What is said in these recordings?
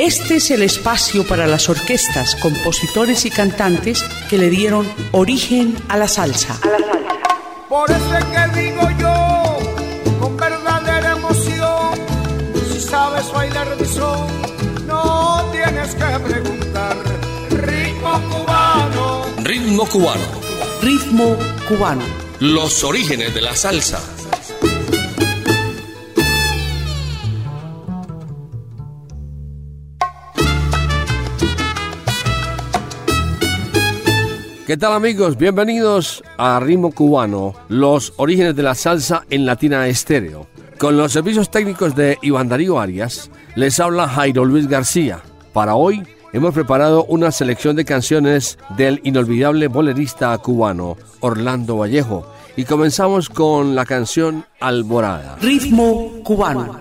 Este es el espacio para las orquestas, compositores y cantantes que le dieron origen a la salsa. Por eso es que digo yo, con verdadera emoción, si sabes bailar mi son, no tienes que preguntar. Ritmo cubano. Ritmo cubano. Ritmo cubano. Los orígenes de la salsa. ¿Qué tal, amigos? Bienvenidos a Ritmo Cubano, los orígenes de la salsa en Latina Estéreo. Con los servicios técnicos de Iván Darío Arias, les habla Jairo Luis García. Para hoy hemos preparado una selección de canciones del inolvidable bolerista cubano Orlando Vallejo y comenzamos con la canción Alborada. Ritmo cubano.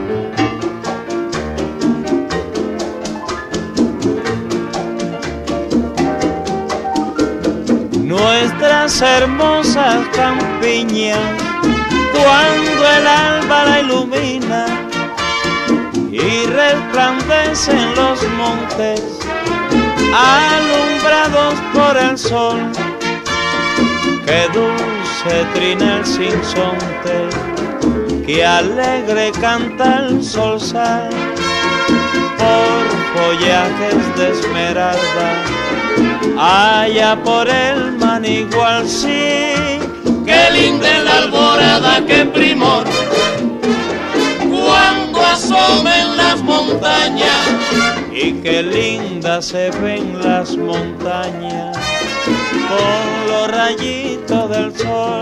Nuestras hermosas campiñas, cuando el alba la ilumina y resplandecen los montes, alumbrados por el sol, que dulce trina el sinsonte, que alegre canta el solsal, por follajes de esmeralda, allá por el Manigual, sí. Qué linda es la alborada, qué primor, cuando asomen las montañas. Y qué linda se ven las montañas con los rayitos del sol.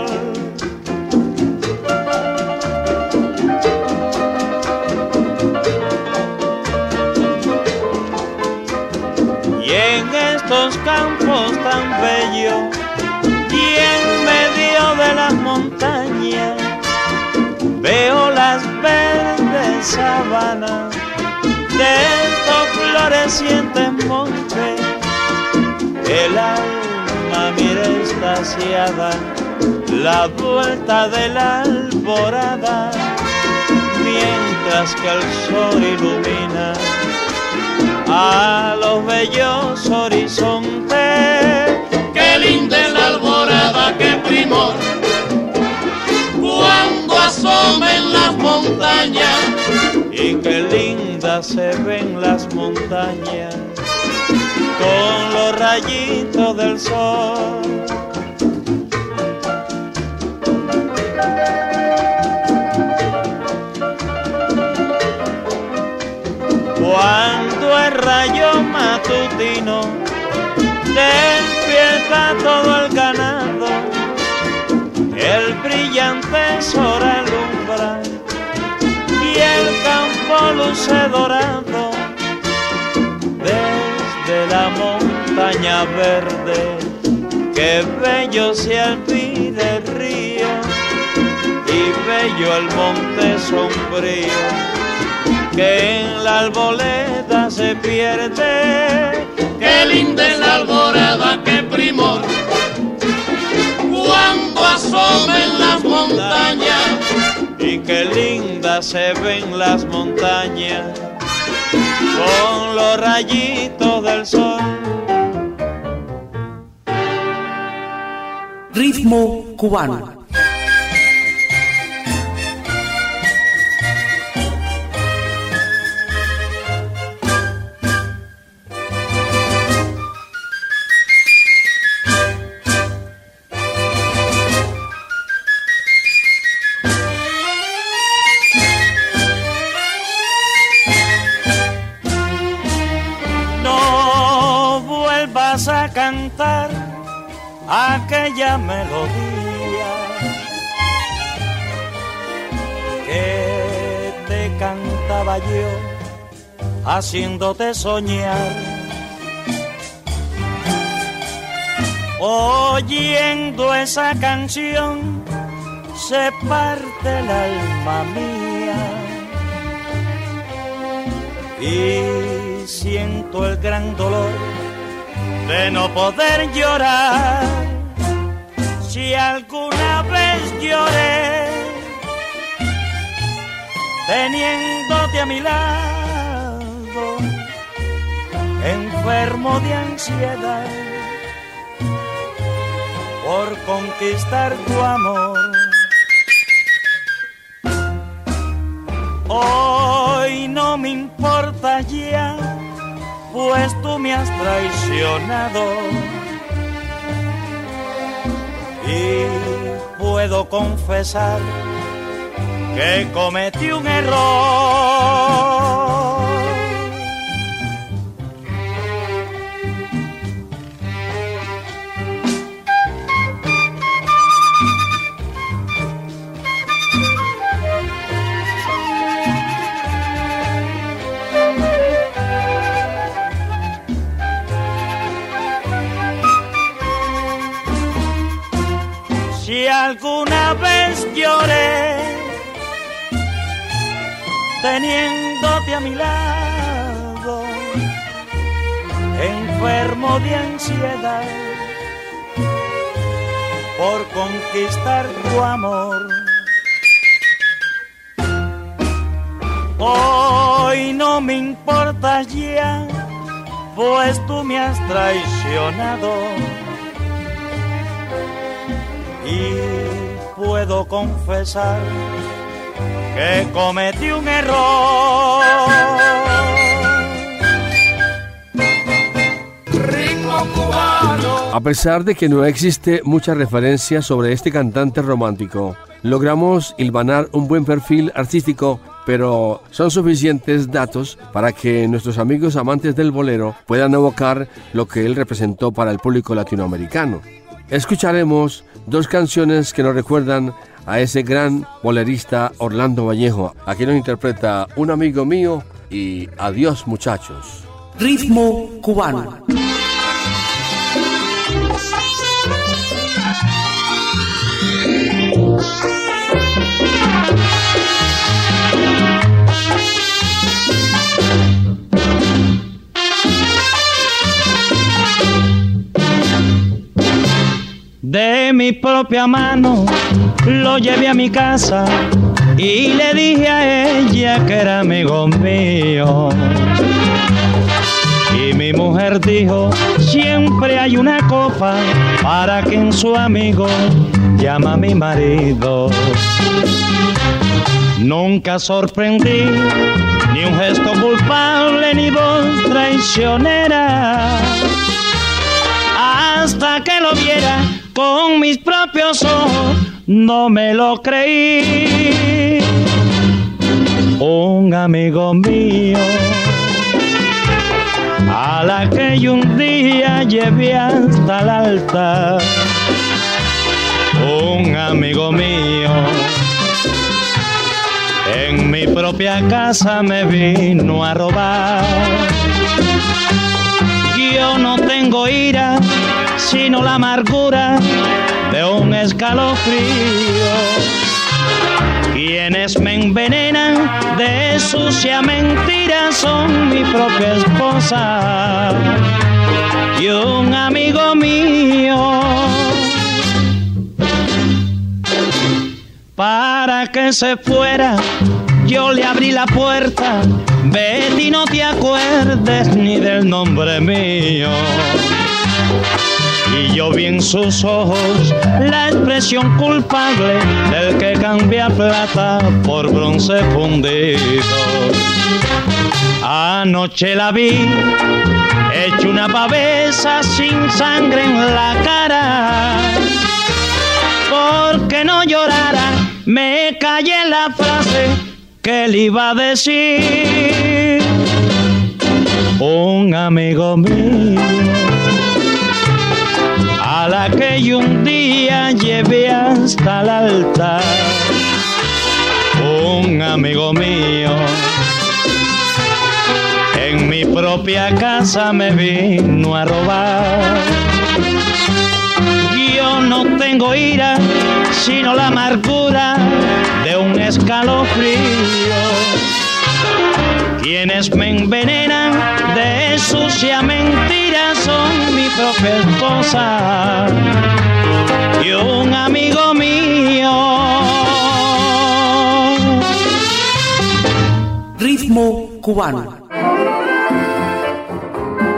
Y en estos campos tan bellos y en medio de las montañas veo las verdes sabanas de estos florecientes montes. El alma mira extasiada la vuelta de la alborada, mientras que el sol ilumina a los bellos horizontes. Qué linda es la alborada, qué primor, cuando asomen las montañas. Y qué lindas se ven las montañas con los rayitos del sol. Cuando el rayo matutino despierta todo el ganado, el brillante sol alumbra y el campo luce dorado. Desde la montaña verde, qué bello se alpide el río y bello el monte sombrío que en la arboleda se pierde. Qué linda es la alborada, qué primor, cuando asomen las montañas. Y qué lindas se ven las montañas con los rayitos del sol. Ritmo cubano. A cantar aquella melodía que te cantaba yo haciéndote soñar. Oyendo esa canción se parte el alma mía y siento el gran dolor de no poder llorar. Si alguna vez lloré teniéndote a mi lado, enfermo de ansiedad por conquistar tu amor. Hoy no me importa ya, pues tú me has traicionado. Y puedo confesar que cometí un error. Si alguna vez lloré teniéndote a mi lado, enfermo de ansiedad por conquistar tu amor, hoy no me importa ya, pues tú me has traicionado. Y puedo confesar que cometí un error. Ritmo cubano. A pesar de que no existe mucha referencia sobre este cantante romántico, logramos hilvanar un buen perfil artístico, pero son suficientes datos para que nuestros amigos amantes del bolero puedan evocar lo que él representó para el público latinoamericano. Escucharemos dos canciones que nos recuerdan a ese gran bolerista Orlando Vallejo. Aquí nos interpreta Un amigo mío y Adiós muchachos. Ritmo cubano. De mi propia mano lo llevé a mi casa y le dije a ella que era amigo mío. Y mi mujer dijo, siempre hay una copa para quien su amigo llama a mi marido. Nunca sorprendí ni un gesto culpable ni voz traicionera, hasta que lo viera con mis propios ojos, no me lo creí. Un amigo mío, a la que yo un día llevé hasta el altar. Un amigo mío, en mi propia casa me vino a robar. Yo no tengo ira, sino la amargura de un escalofrío. Quienes me envenenan de sucia mentira son mi propia esposa y un amigo mío. Para que se fuera, yo le abrí la puerta. Betty, no te acuerdes ni del nombre mío. Y yo vi en sus ojos la expresión culpable del que cambia plata por bronce fundido. Anoche la vi, hecho una pavesa sin sangre en la cara. Porque no llorara, me callé la frase que le iba a decir. Un amigo mío, a la que yo un día llevé hasta el altar. Un amigo mío, en mi propia casa me vino a robar. Yo no tengo ira, sino la amargura de un escalofrío. Quienes me envenenan de sucia mentira son mi propia esposa y un amigo mío. Ritmo cubano.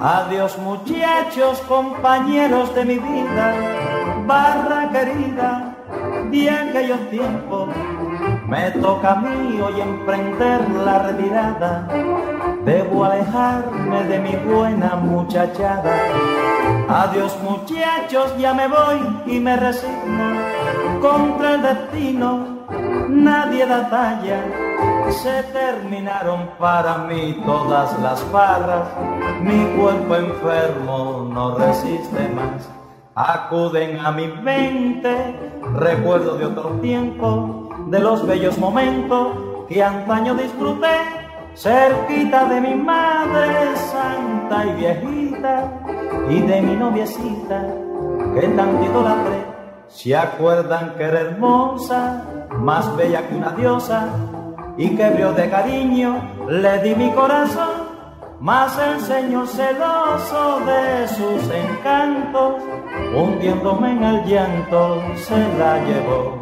Adiós muchachos, compañeros de mi vida, barra querida de aquellos tiempos. Me toca a mí hoy emprender la retirada, debo alejarme de mi buena muchachada. Adiós muchachos, ya me voy y me resigno contra el destino, nadie da talla. Se terminaron para mí todas las farras, mi cuerpo enfermo no resiste más. Acuden a mi mente recuerdos de otro tiempo, de los bellos momentos que antaño disfruté, cerquita de mi madre santa y viejita, y de mi noviecita que tanto idolatré. ¿Se acuerdan que era hermosa, más bella que una diosa, y que brió de cariño le di mi corazón? Mas el Señor celoso de sus encantos, hundiéndome en el llanto, se la llevó.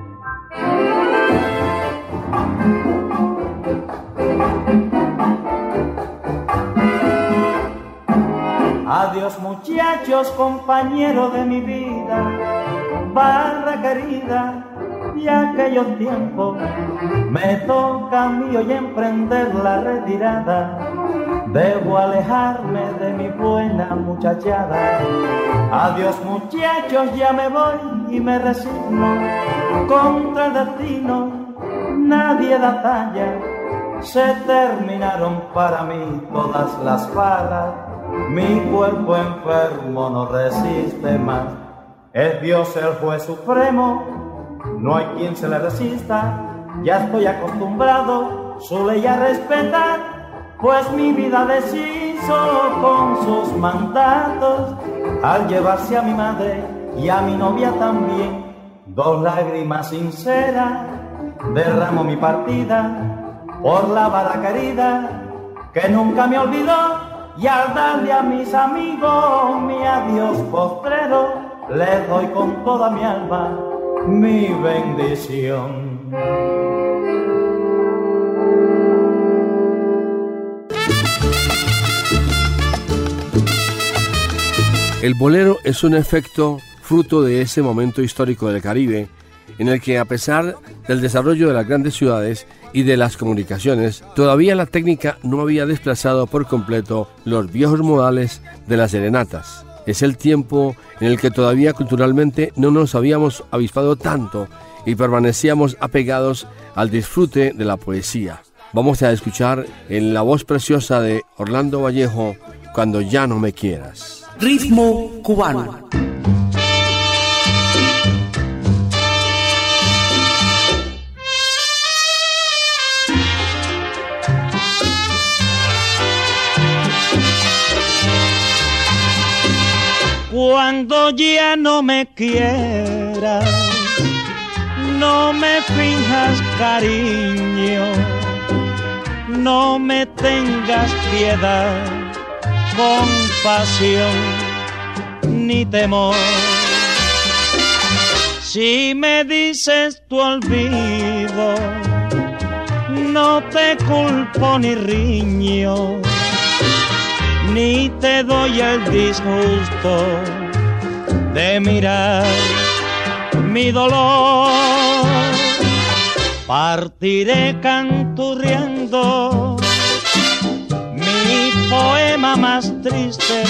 Adiós muchachos, compañeros de mi vida, barra querida de aquellos tiempos. Me toca a mí hoy emprender la retirada, debo alejarme de mi buena muchachada. Adiós muchachos, ya me voy y me resigno contra el destino, nadie da talla. Se terminaron para mí todas las farras, mi cuerpo enfermo no resiste más. Es Dios el juez supremo, no hay quien se le resista. Ya estoy acostumbrado su ley a respetar, pues mi vida deshizo con sus mandatos al llevarse a mi madre y a mi novia también. Dos lágrimas sinceras derramo mi partida por la vara querida que nunca me olvidó, y al darle a mis amigos mi adiós postrero, les doy con toda mi alma mi bendición. El bolero es un efecto fruto de ese momento histórico del Caribe, en el que a pesar del desarrollo de las grandes ciudades y de las comunicaciones, todavía la técnica no había desplazado por completo los viejos modales de las serenatas. Es el tiempo en el que todavía culturalmente no nos habíamos avispado tanto y permanecíamos apegados al disfrute de la poesía. Vamos a escuchar en la voz preciosa de Orlando Vallejo, Cuando ya no me quieras. Ritmo cubano. Cuando ya no me quieras, no me finjas cariño, no me tengas piedad, compasión ni temor. Si me dices tu olvido, no te culpo ni riño, ni te doy el disgusto de mirar mi dolor. Partiré canturreando mi poema más triste,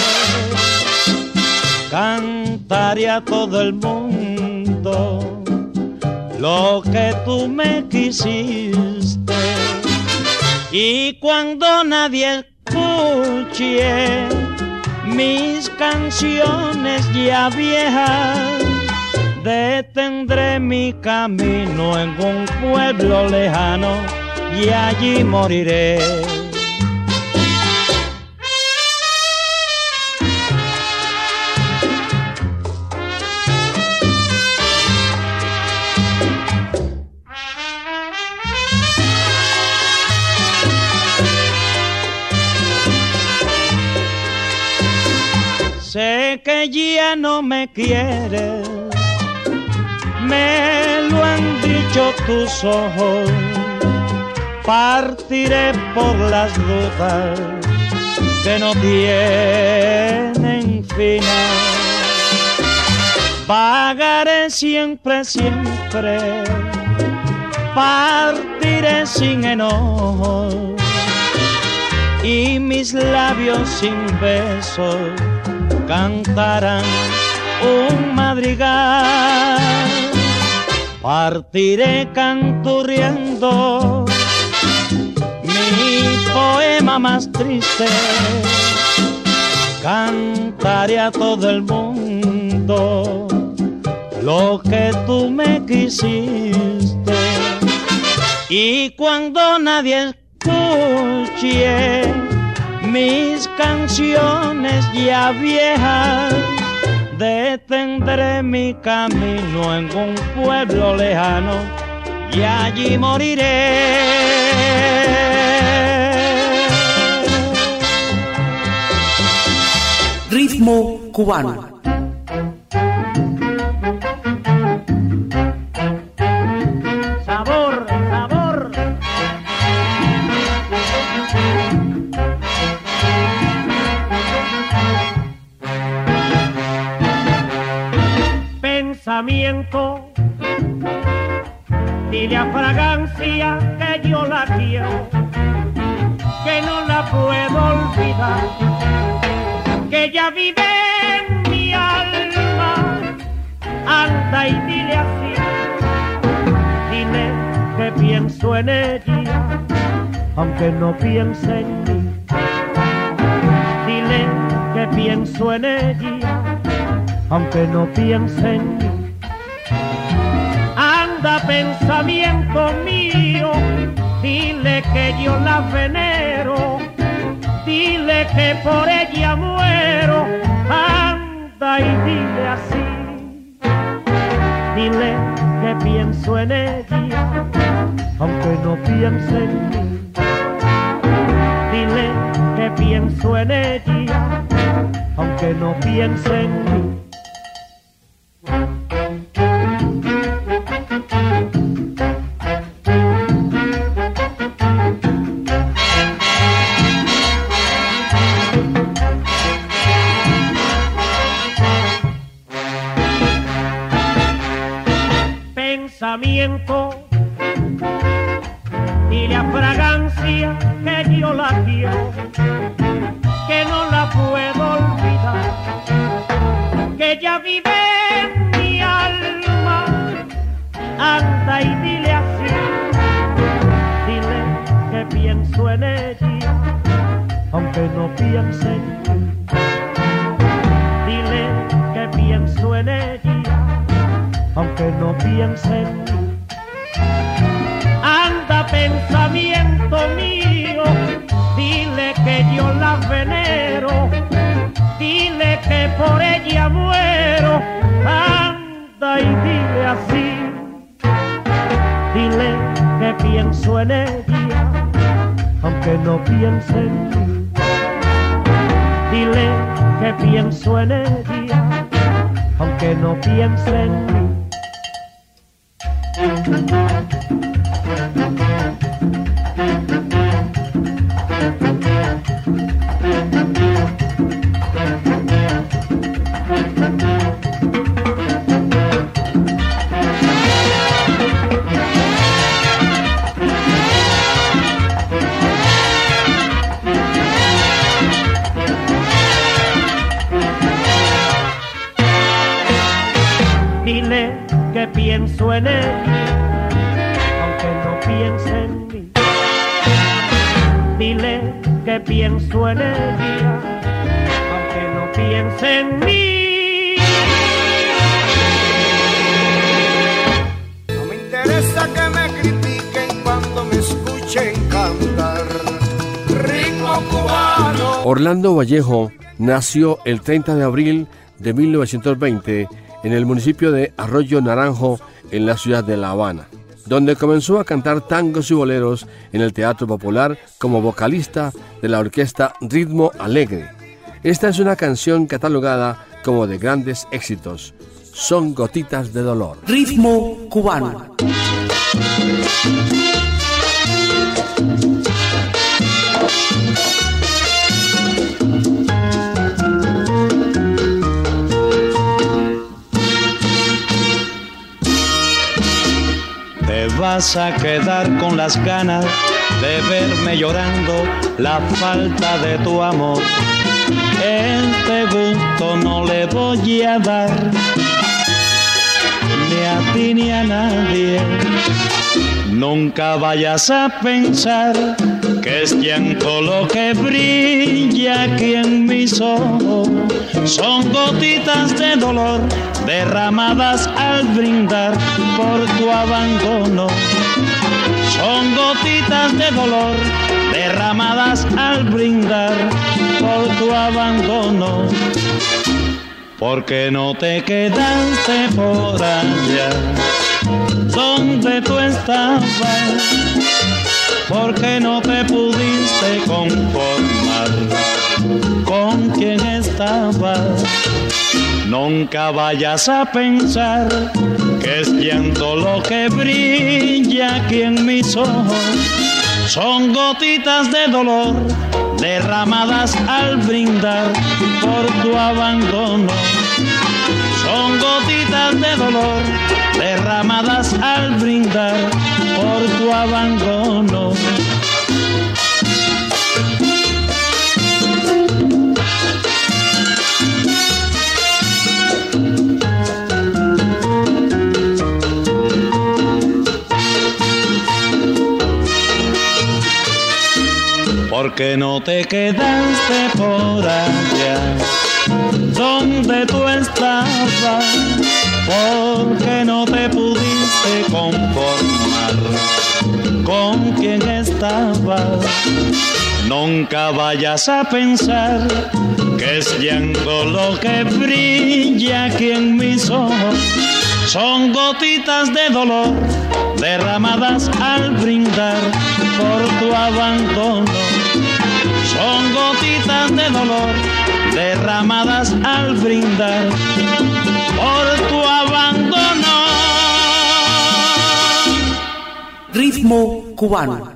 cantaré a todo el mundo lo que tú me quisiste. Y cuando nadie escuche mis canciones ya viejas, detendré mi camino en un pueblo lejano y allí moriré. Sé que ya no me quieres, me lo han dicho tus ojos. Partiré por las rutas que no tienen final. Vagaré siempre, siempre, partiré sin enojo, y mis labios sin besos cantarán un madrigal. Partiré canturriendo mi poema más triste, cantaré a todo el mundo lo que tú me quisiste. Y cuando nadie escuche mis canciones ya viejas, detendré mi camino en un pueblo lejano y allí moriré. Ritmo cubano. Sabor, sabor. Pensamiento, dile a fragancia que yo la quiero, que no la puedo olvidar, que ella vive en mi alma. Anda y dile así, dile que pienso en ella, aunque no piense en mí. Dile que pienso en ella, aunque no piense en mí. Anda, pensamiento mío, dile que yo la venero, dile que por ella muero. Anda y dile así, dile que pienso en ella, aunque no piense en mí. Dile que pienso en ella, aunque no piense en mí. Pensamiento, dile a fragancia que yo la quiero, que no la puedo olvidar, que ella vive en mi alma. Anda y dile así, dile que pienso en ella, aunque no piense en mí. Dile que pienso en ella, aunque no piense en mí. Anda, pensamiento mío, dile que yo la venero, dile que por ella muero. Anda y dile así, dile que pienso en ella, aunque no piense en mí. Dile que pienso en ella, aunque no piense en mí. Dile que pienso en ella, aunque no piense en mí. Dile que pienso en ella, aunque no piense en mí. No me interesa que me critiquen cuando me escuchen cantar ritmo cubano. Orlando Vallejo nació el 30 de abril de 1920 en el municipio de Arroyo Naranjo, en la ciudad de La Habana, donde comenzó a cantar tangos y boleros en el Teatro Popular como vocalista de la orquesta Ritmo Alegre. Esta es una canción catalogada como de grandes éxitos. Son gotitas de dolor. Ritmo cubano. vas a quedar con las ganas de verme llorando la falta de tu amor. Este gusto no le voy a dar ni a ti ni a nadie. Nunca vayas a pensar que es llanto lo que brilla aquí en mis ojos. Son gotitas de dolor derramadas al brindar por tu abandono. Son gotitas de dolor derramadas al brindar por tu abandono. ¿Por qué no te quedaste por allá donde tú estabas? ¿Por qué no te pudiste conformar con quien estabas? Nunca vayas a pensar que es llanto lo que brilla aquí en mis ojos. Son gotitas de dolor derramadas al brindar por tu abandono. Son gotitas de dolor derramadas al brindar por tu abandono. ¿Por qué no te quedaste por allá donde tú estabas? ¿Por qué no te pudiste conformar con quien estabas? Nunca vayas a pensar que es llanto lo que brilla aquí en mis ojos. Son gotitas de dolor derramadas al brindar por tu abandono. Son gotitas de dolor derramadas al brindar por tu abandono. Ritmo cubano.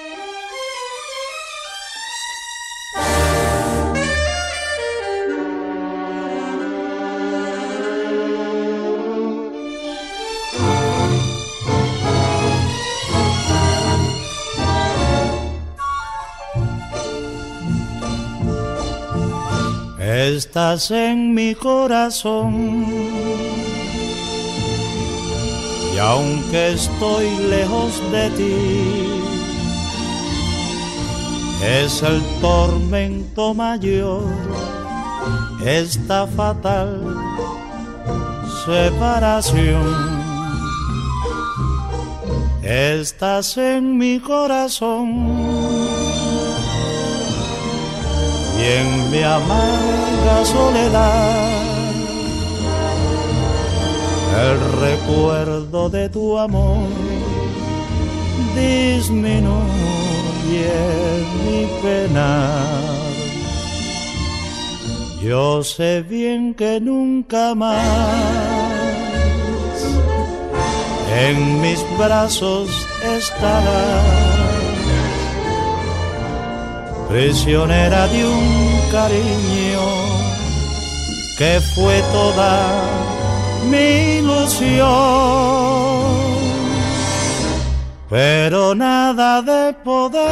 Estás en mi corazón y aunque estoy lejos de ti, es el tormento mayor, esta fatal separación. Estás en mi corazón y en mi amarga soledad el recuerdo de tu amor disminuye mi pena. Yo sé bien que nunca más en mis brazos estarás, prisionera de un cariño que fue toda mi ilusión, pero nada de poder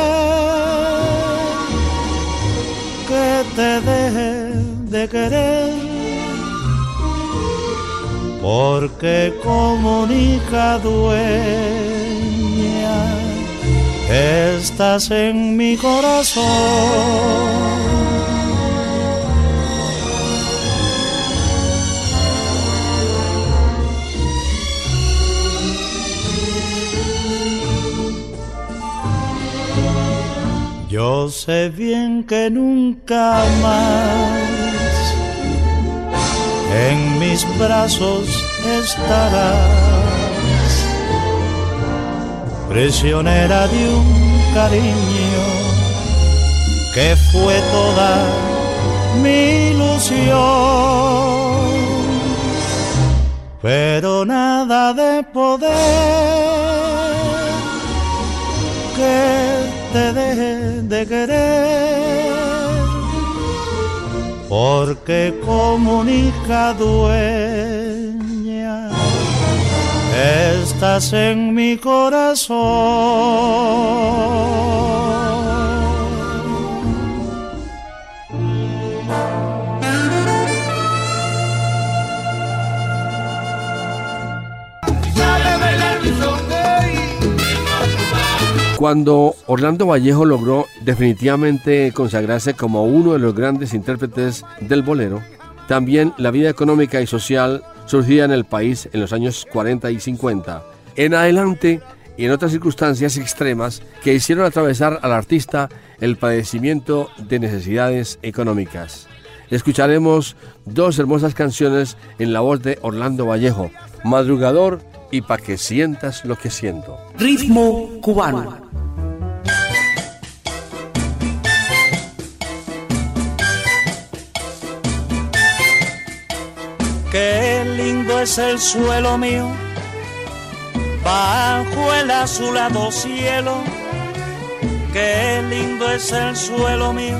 que te deje de querer, porque como única dueña estás en mi corazón. Yo sé bien que nunca más en mis brazos estarás, prisionera de un cariño que fue toda mi ilusión, pero nada de poder que te deje de querer, porque como única dueña estás en mi corazón. Cuando Orlando Vallejo logró definitivamente consagrarse como uno de los grandes intérpretes del bolero, también la vida económica y social surgía en el país en los años 40 y 50. En adelante y en otras circunstancias extremas que hicieron atravesar al artista el padecimiento de necesidades económicas. Escucharemos dos hermosas canciones en la voz de Orlando Vallejo, Madrugador y Pa' que sientas lo que siento. Ritmo cubano. Qué lindo es el suelo mío, bajo el azulado cielo. Qué lindo es el suelo mío,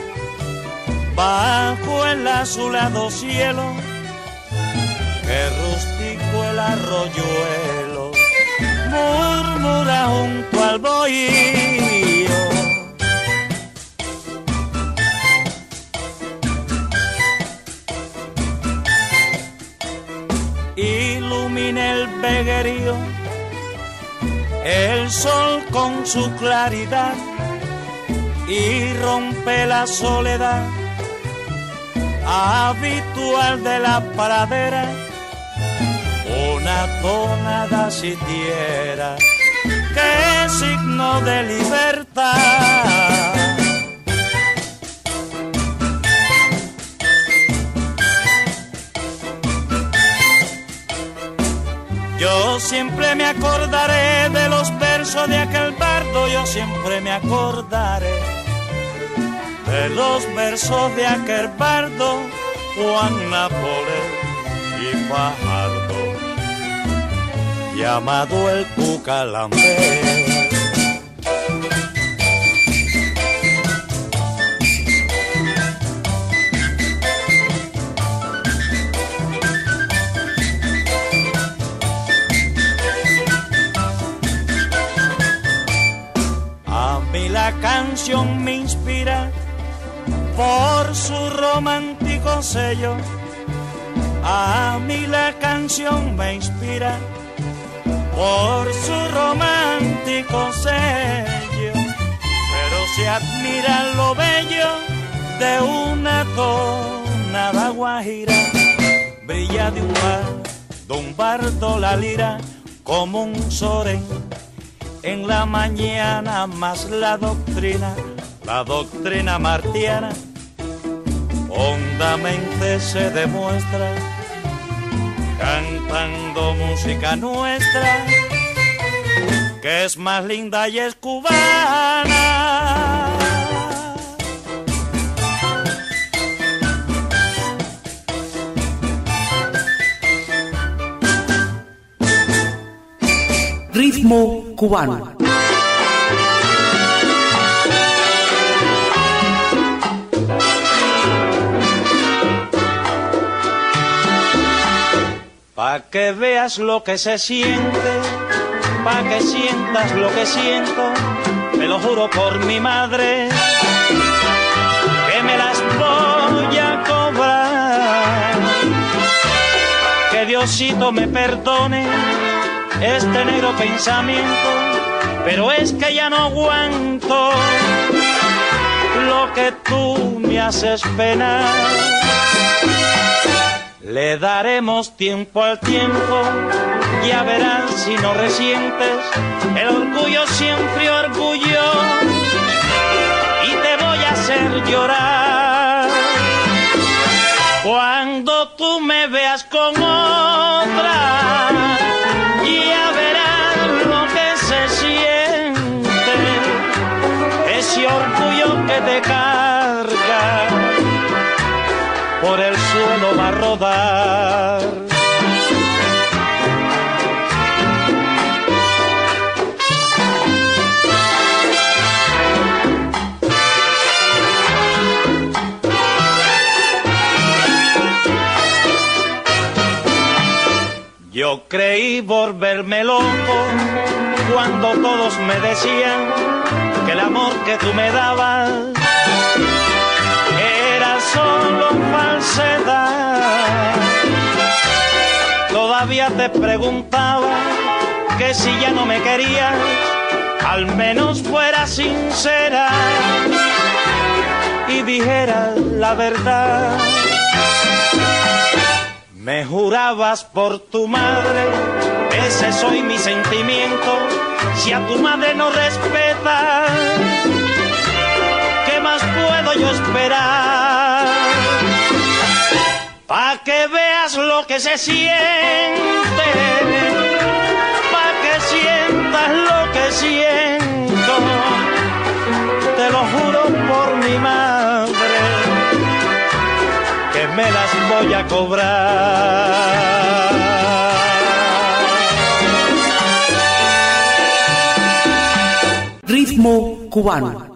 bajo el azulado cielo. Qué rústico el arroyuelo, murmura junto al bohío. Ilumina el veguerío, el sol con su claridad, y rompe la soledad habitual de la pradera. Una tonada siquiera, qué signo de libertad. Yo siempre me acordaré de los versos de aquel bardo, yo siempre me acordaré de los versos de aquel bardo, Juan Nápoles y Fajardo, llamado el Cucalambe. A mí la canción me inspira por su romántico sello. A mí la canción me inspira por su romántico sello, pero se admira lo bello de una tonada guajira. Brilla de un bardo la lira como un sorén. En la mañana más la doctrina martiana, hondamente se demuestra, cantando música nuestra, que es más linda y es cubana. Ritmo cubano. Pa' que veas lo que se siente, pa' que sientas lo que siento, me lo juro por mi madre, que me las voy a cobrar. Que Diosito me perdone este negro pensamiento, pero es que ya no aguanto lo que tú me haces penar. Le daremos tiempo al tiempo, ya verás si no resientes. El orgullo siempre orgullo, y te voy a hacer llorar. Cuando tú me veas con otra, ya verás lo que se siente, ese orgullo que te carga, por el suelo va a rodar. Yo creí volverme loco cuando todos me decían que el amor que tú me dabas era solo falsedad. Todavía te preguntaba que si ya no me querías, al menos fuera sincera y dijeras la verdad. Me jurabas por tu madre, ese soy mi sentimiento. Si a tu madre no respetas, ¿qué más puedo yo esperar? Pa' que veas lo que se siente, pa' que sientas lo que siento. Te lo juro por mi madre, que me las voy a cobrar. Ritmo cubano.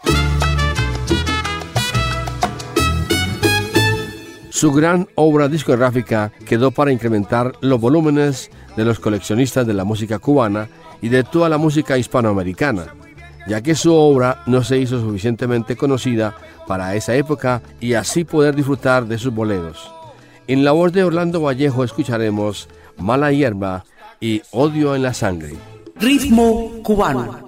Su gran obra discográfica quedó para incrementar los volúmenes de los coleccionistas de la música cubana y de toda la música hispanoamericana, ya que su obra no se hizo suficientemente conocida para esa época y así poder disfrutar de sus boleros. En la voz de Orlando Vallejo escucharemos Mala Hierba y Odio en la Sangre. Ritmo cubano.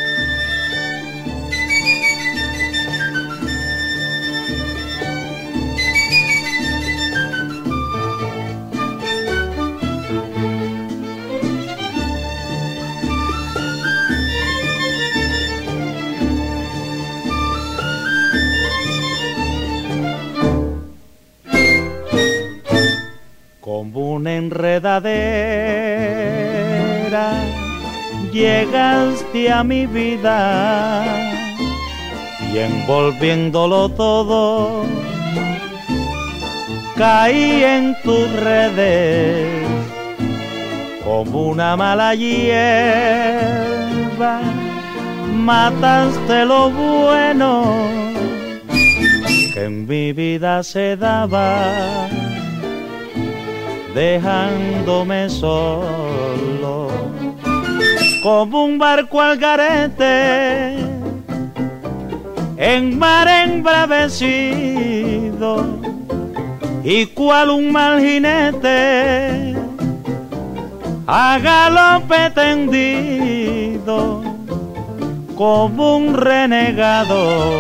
Como una enredadera llegaste a mi vida y envolviéndolo todo caí en tus redes. Como una mala hierba mataste lo bueno que en mi vida se daba, dejándome solo como un barco al garete en mar embravecido, y cual un mal jinete a galope tendido, como un renegado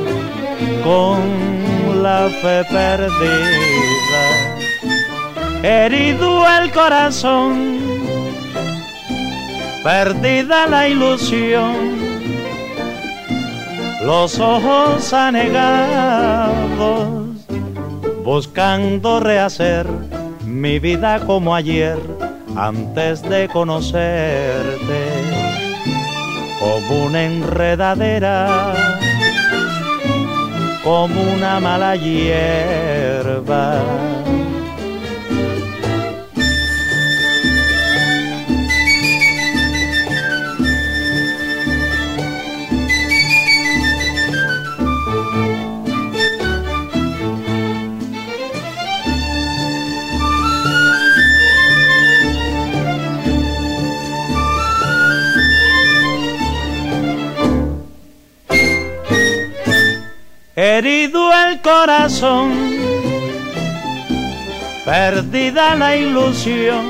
con la fe perdida. Herido el corazón, perdida la ilusión, los ojos anegados, buscando rehacer mi vida como ayer, antes de conocerte. Como una enredadera, como una mala hierba. Herido el corazón, perdida la ilusión,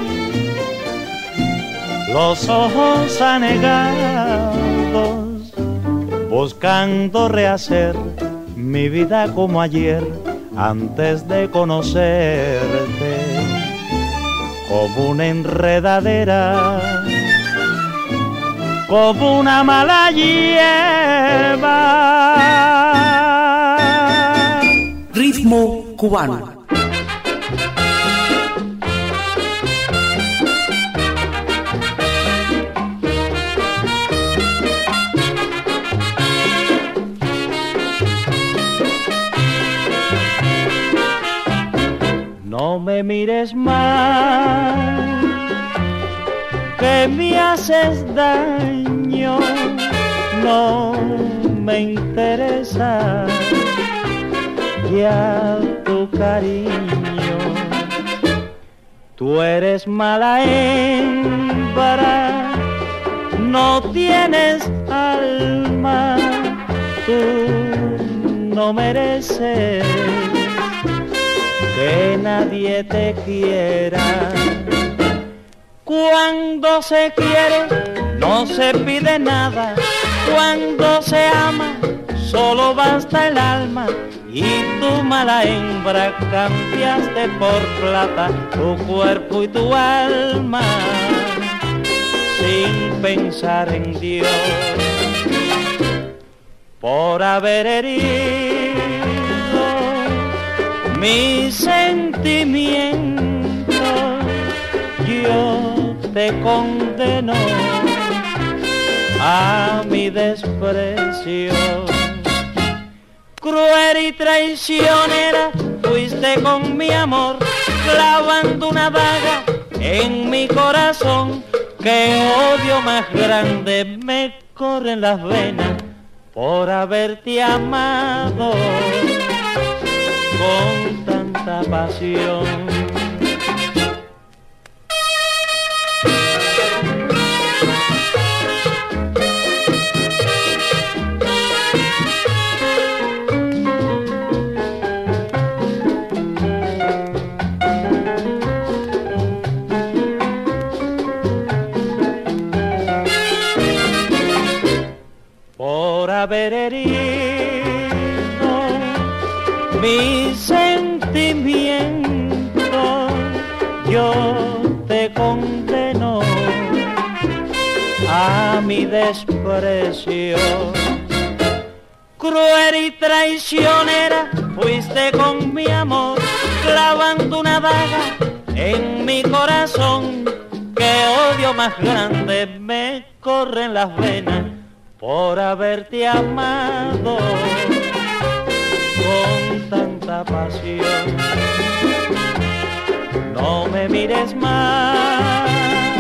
los ojos anegados, buscando rehacer mi vida como ayer, antes de conocerte. Como una enredadera, como una mala hierba. Ritmo cubano. No me mires más, que me haces daño, no me interesa ya tu cariño. Tú eres mala hembra, no tienes alma, tú no mereces que nadie te quiera. Cuando se quiere no se pide nada, cuando se ama solo basta el alma. Y tu mala hembra cambiaste por plata tu cuerpo y tu alma sin pensar en Dios. Por haber herido mis sentimientos, yo te condeno a mi desprecio. Cruel y traicionera fuiste con mi amor, clavando una daga en mi corazón. Qué odio más grande me corre en las venas por haberte amado con tanta pasión. Haber herido mis sentimientos, yo te condeno a mi desprecio. Cruel y traicionera fuiste con mi amor, clavando una daga en mi corazón. Qué odio más grande me corre en las venas por haberte amado con tanta pasión. No me mires más,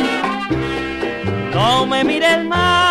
no me mires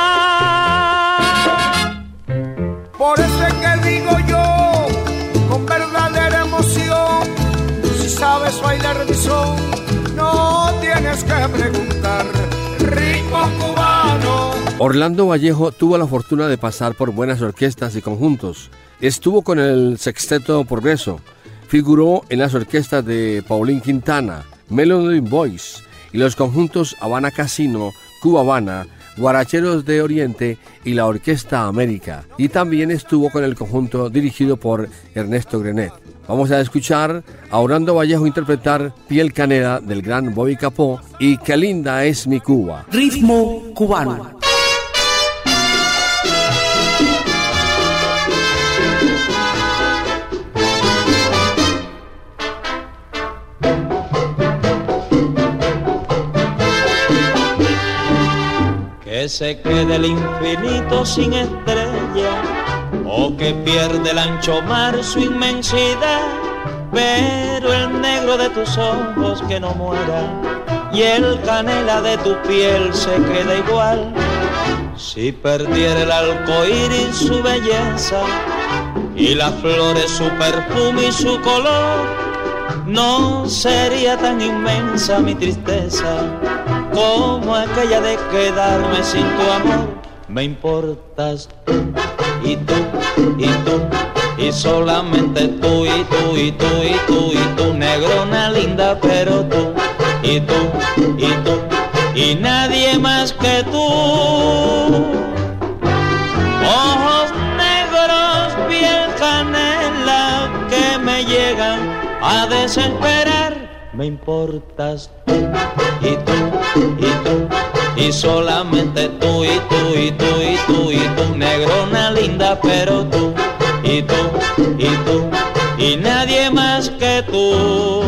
más. Por eso es que digo yo, con verdadera emoción, si sabes bailar mi son, no tienes que preguntar, ritmo cubano. Orlando Vallejo tuvo la fortuna de pasar por buenas orquestas y conjuntos. Estuvo con el Sexteto Progreso, figuró en las orquestas de Paulín Quintana, Melody Boys y los conjuntos Habana Casino, Cuba Habana, Guaracheros de Oriente y la Orquesta América. Y también estuvo con el conjunto dirigido por Ernesto Grenet. Vamos a escuchar a Orlando Vallejo interpretar Piel Canela del gran Bobby Capó y Qué linda es mi Cuba. Ritmo cubano. Que se quede el infinito sin estrella, o que pierde el ancho mar su inmensidad, pero el negro de tus ojos que no muera, y el canela de tu piel se queda igual. Si perdiera el arcoíris su belleza, y las flores su perfume y su color, no sería tan inmensa mi tristeza como aquella de quedarme sin tu amor. Me importas tú, y tú, y tú, y solamente tú, y tú, y tú, y tú, y tú, negrona linda, pero tú, y tú, y tú, y nadie más que tú. Ojos negros, piel canela, que me llegan a desesperar. Me importas tú, y tú, y tú, y solamente tú, y tú, y tú, y tú, y tú, negrona linda, pero tú, y tú, y tú, y nadie más que tú.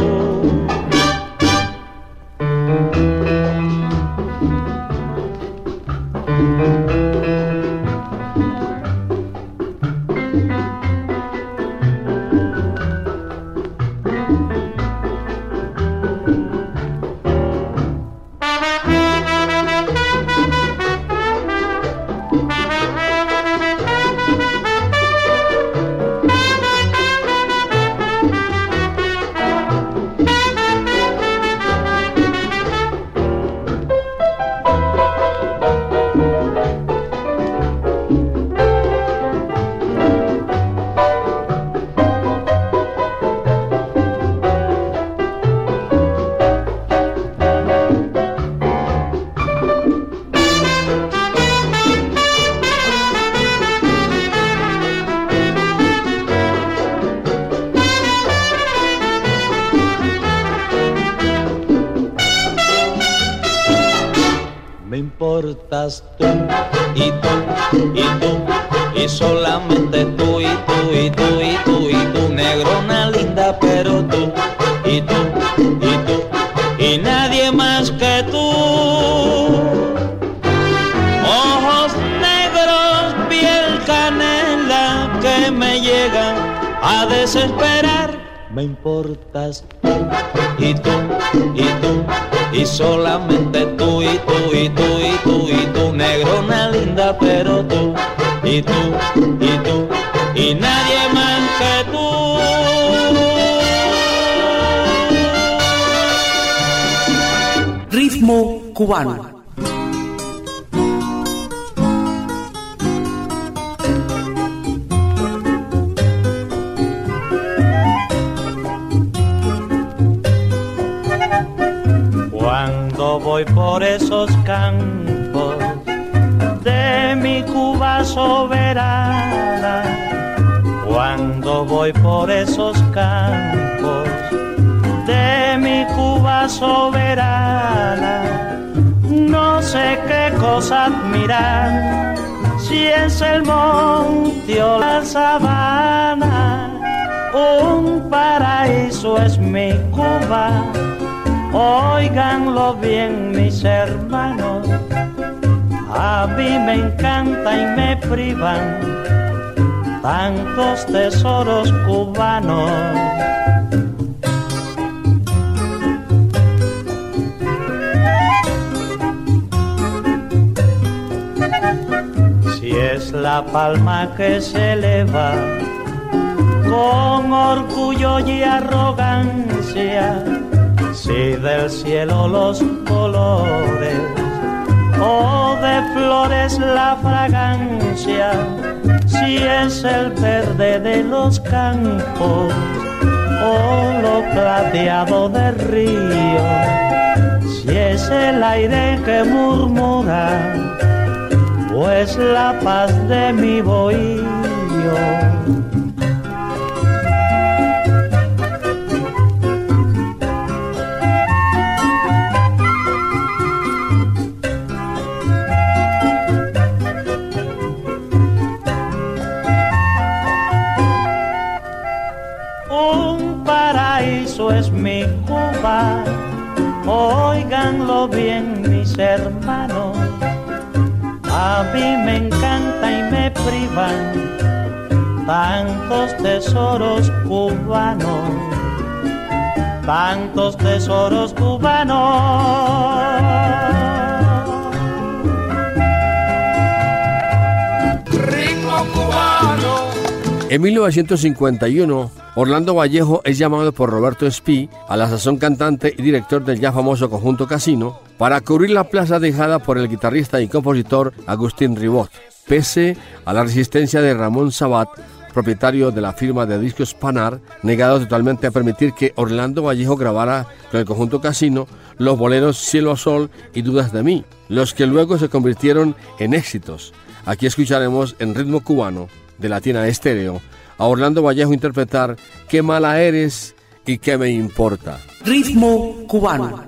me importas tú, y tú, y tú, y solamente tú, y tú, y tú, y tú, y tú, negrona linda, pero tú, y tú, y tú, y nadie más que tú. Ojos negros, piel canela, que me llegan a desesperar. Me importas tú, y tú, y tú, y solamente tú, y tú, y tú, y tú, y tú, negrona linda, pero tú, y tú, y tú, y nadie más que tú. Ritmo cubano. Cuando voy por esos campos de mi Cuba soberana, cuando voy por esos campos de mi Cuba soberana, no sé qué cosa admirar, si es el monte o la sabana. Un paraíso es mi Cuba, óiganlo bien mis hermanos, a mí me encanta y me privan tantos tesoros cubanos. Si es la palma que se eleva con orgullo y arrogancia, si del cielo los colores o de flores la fragancia, si es el verde de los campos o lo plateado del río, si es el aire que murmura o es la paz de mi bohío. Es mi Cuba, óiganlo bien mis hermanos, a mí me encanta y me privan tantos tesoros cubanos, tantos tesoros cubanos. Ritmo cubano. En 1951, Orlando Vallejo es llamado por Roberto Espí, a la sazón cantante y director del ya famoso conjunto Casino, para cubrir la plaza dejada por el guitarrista y compositor Agustín Ribot, pese a la resistencia de Ramón Sabat, propietario de la firma de discos Panar, negado totalmente a permitir que Orlando Vallejo grabara con el conjunto Casino los boleros Cielo a Sol y Dudas de mí, los que luego se convirtieron en éxitos. Aquí escucharemos en Ritmo Cubano de Latina Estéreo a Orlando Vallejo interpretar Qué mala eres y qué me importa. Ritmo cubano.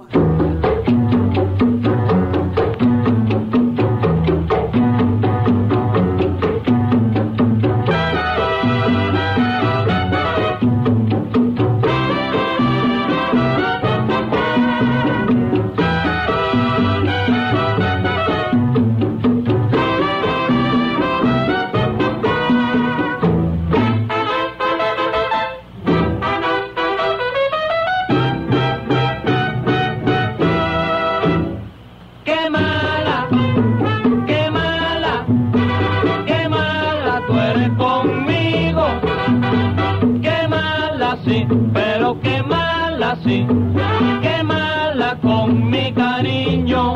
Pero qué mala con mi cariño.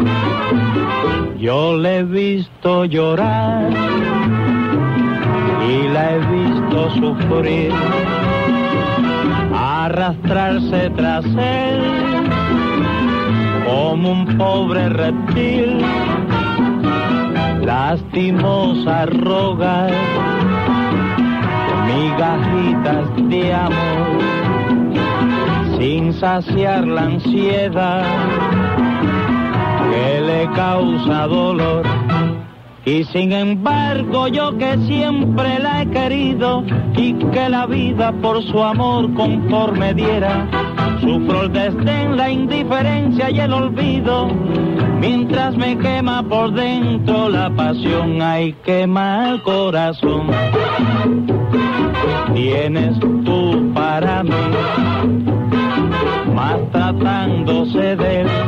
Yo le he visto llorar y la he visto sufrir, arrastrarse tras él como un pobre reptil, lastimosa rogar migajitas de amor, sin saciar la ansiedad que le causa dolor. Y sin embargo yo que siempre la he querido y que la vida por su amor conforme diera, sufro el desdén, la indiferencia y el olvido, mientras me quema por dentro la pasión. Ay, quema el corazón. Tienes tú para mí, más tratándose de él,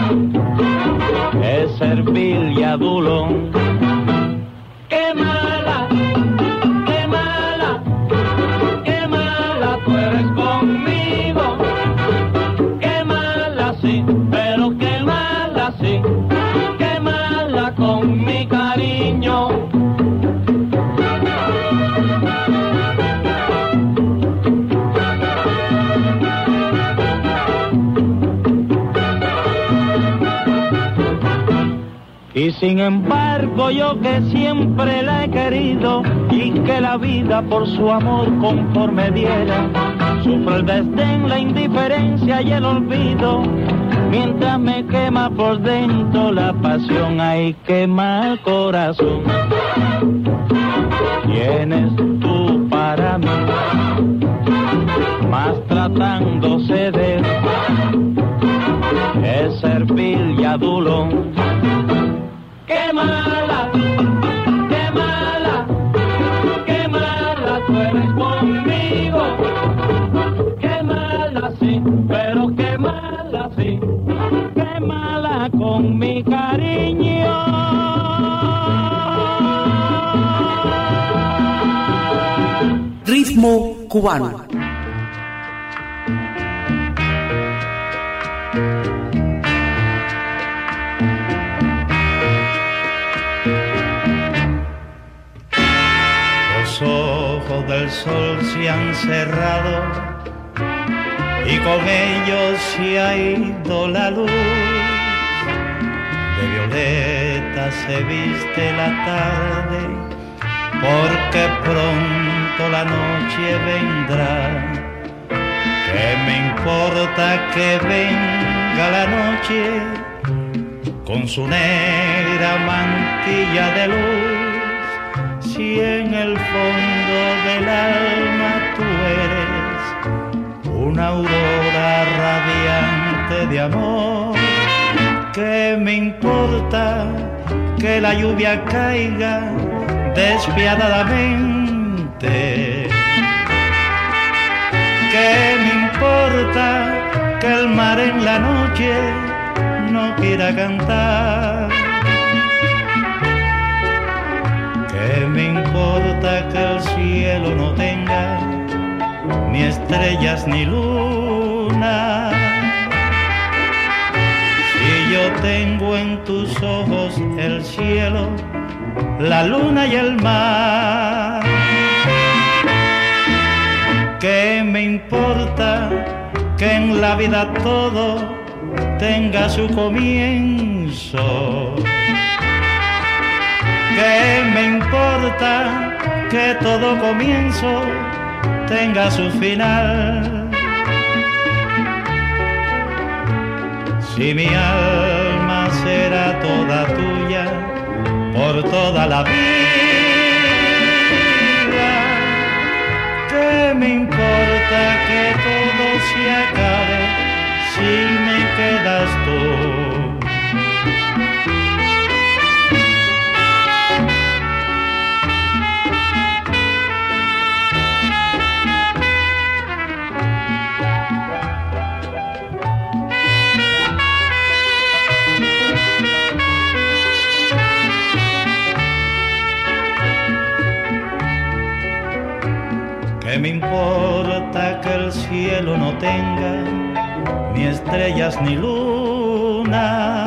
es servil y adulón. ¡Qué mala, qué mala, qué mala tú eres conmigo! ¡Qué mala sí, pero qué mala sí! ¡Qué mala con mi cariño! Y sin embargo yo que siempre la he querido y que la vida por su amor conforme diera, sufro el desdén, la indiferencia y el olvido, mientras me quema por dentro la pasión. Ay, quema el corazón. Tienes tú para mí, más tratándose de él, es servil y adulón. ¡Qué mala, qué mala, qué mala tú eres conmigo! ¡Qué mala sí, pero qué mala sí! ¡Qué mala con mi cariño! Ritmo cubano. Los ojos del sol se han cerrado y con ellos se ha ido la luz. De violeta se viste la tarde, porque pronto la noche vendrá. ¿Qué me importa que venga la noche con su negra mantilla de luz, si en el fondo del alma tú eres una aurora radiante de amor? ¿Qué me importa que la lluvia caiga despiadadamente? ¿Qué me importa que el mar en la noche no quiera cantar? ¿Qué me importa que el cielo no tenga ni estrellas ni luna? Si yo tengo en tus ojos el cielo, la luna y el mar. ¿Qué me importa que en la vida todo tenga su comienzo? ¿Qué me importa que todo comienzo tenga su final? Si mi alma será toda tuya por toda la vida, ¿qué me importa que todo se acabe si me quedas tú? ¿Qué me importa que el cielo no tenga ni estrellas ni luna?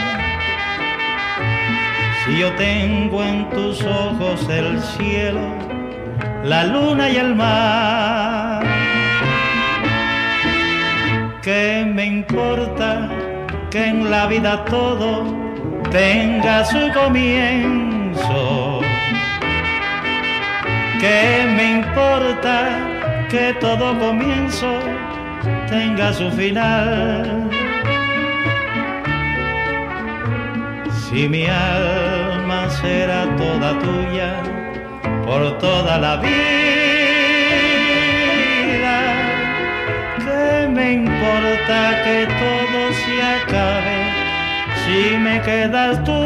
Si yo tengo en tus ojos el cielo, la luna y el mar. ¿Qué me importa que en la vida todo tenga su comienzo? ¿Qué me importa que todo comienzo tenga su final? Si mi alma será toda tuya por toda la vida, ¿qué me importa que todo se acabe si me quedas tú?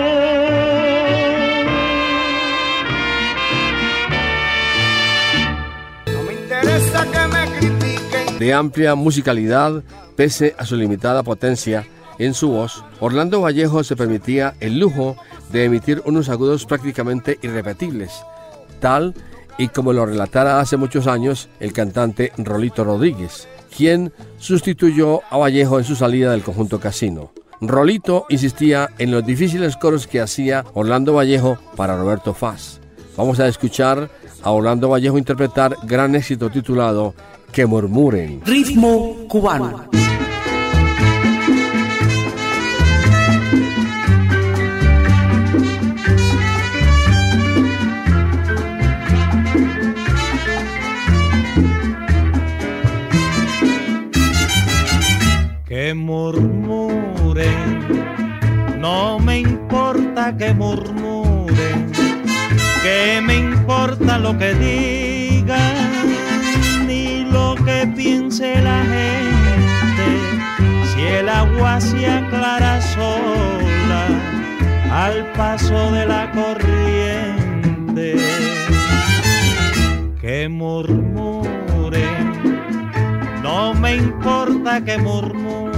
No me interesa que me critiquen. De amplia musicalidad, pese a su limitada potencia en su voz, Orlando Vallejo se permitía el lujo de emitir unos agudos prácticamente irrepetibles, tal y como lo relatara hace muchos años el cantante Rolito Rodríguez, quien sustituyó a Vallejo en su salida del conjunto Casino. Rolito insistía en los difíciles coros que hacía Orlando Vallejo para Roberto Faz. Vamos a escuchar a Orlando Vallejo interpretar gran éxito titulado Que murmuren. Ritmo cubano. Que murmuren, no me importa que murmuren, que me importa lo que digan, ni lo que piense la gente, si el agua se aclara sola al paso de la corriente. Que murmuren, no me importa que murmuren,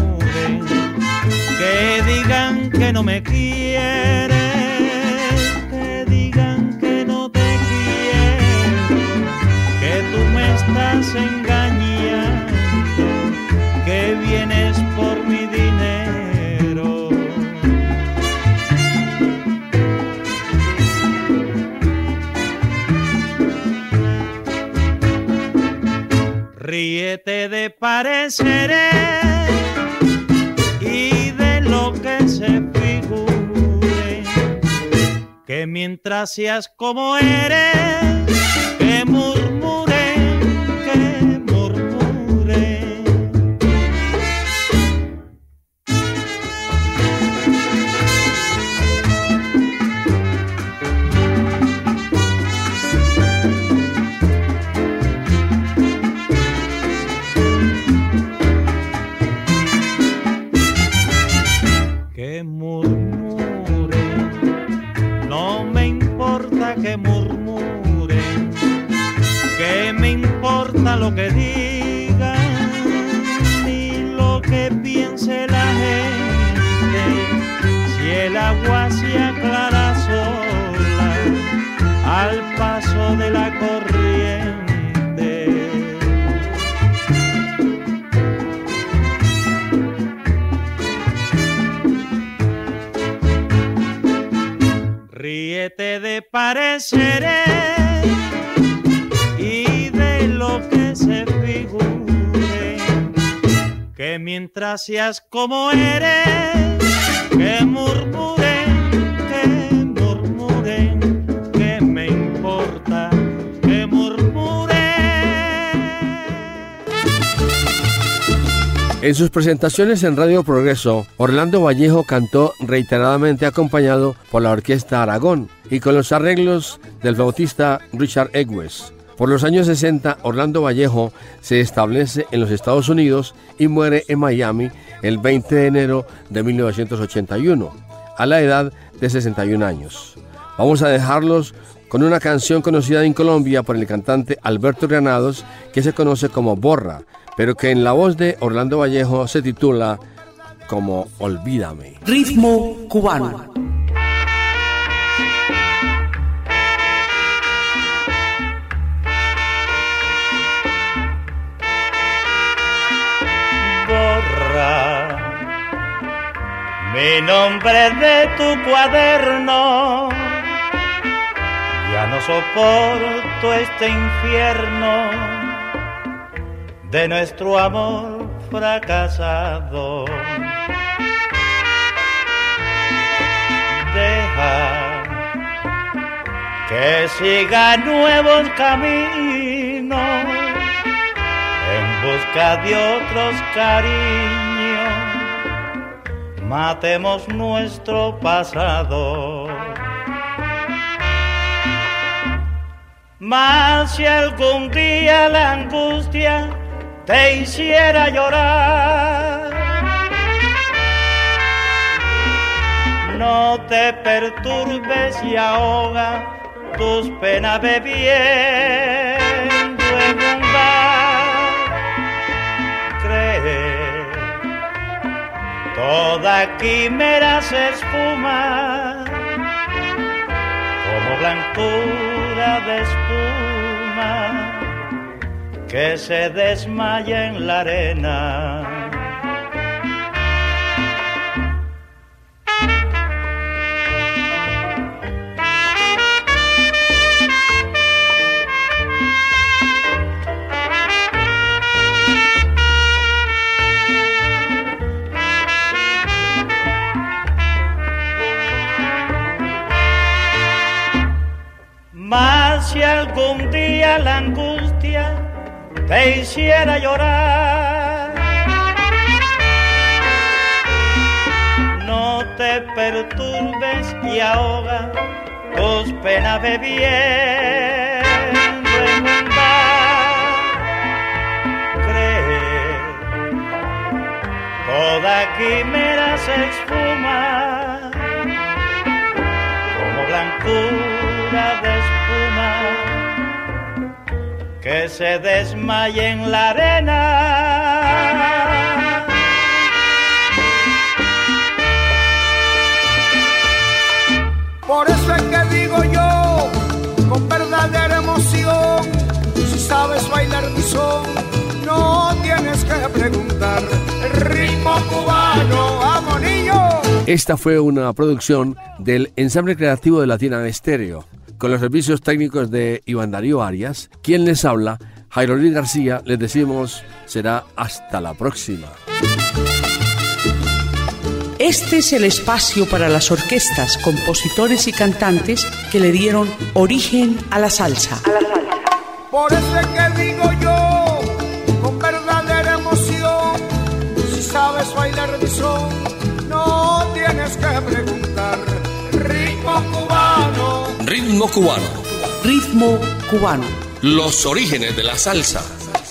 que digan que no me quieres, que digan que no te quiero, que tú me estás engañando, que vienes por mi dinero. Ríete de pareceres y de lo que se figure, que mientras seas como eres, que murmuren, que murmuren. Que murmuren, no me importa que murmuren, que me importa lo que digan, ni lo que piense la gente, si el agua se aclara sola al paso de la corriente. Ríete de pareceres y de lo que se figure, que mientras seas como eres, que murmuren, que me importa, que murmuren. En sus presentaciones en Radio Progreso, Orlando Vallejo cantó reiteradamente acompañado por la Orquesta Aragón y con los arreglos del flautista Richard Egues. Por los años 60, Orlando Vallejo se establece en los Estados Unidos y muere en Miami el 20 de enero de 1981, a la edad de 61 años. Vamos a dejarlos con una canción conocida en Colombia por el cantante Alberto Granados, que se conoce como Borra, pero que en la voz de Orlando Vallejo se titula como Olvídame. Ritmo cubano. Borra mi nombre de tu cuaderno, ya no soporto este infierno de nuestro amor fracasado. Deja que siga nuevos caminos en busca de otros cariños matemos nuestro pasado. Mas si algún día la angustia te hiciera llorar, no te perturbes y ahoga tus penas bebiendo en un bar. Cree, toda quimera se esfuma como blancura de espuma que se desmaya en la arena. Mas si algún día la angustia te hiciera llorar, no te perturbes y ahoga tus penas bebiendo en un bar. Cree, toda quimera se esfuma como blancura de espuma que se desmaya en la arena. Por eso es que digo yo, con verdadera emoción, si sabes bailar mi son, no tienes que preguntar. El ritmo cubano, ¡vamos niños! Esta fue una producción del Ensamble Creativo de Latina Estéreo, con los servicios técnicos de Iván Darío Arias. Quien les habla, Jairo Luis García. Les decimos, será hasta la próxima. Este es el espacio para las orquestas, compositores y cantantes que le dieron origen a la salsa. Por eso es que digo yo, con verdadera emoción, si sabes bailar mi son, no tienes que preguntar. Ritmo cubano. Ritmo cubano. Ritmo cubano. Los orígenes de la salsa.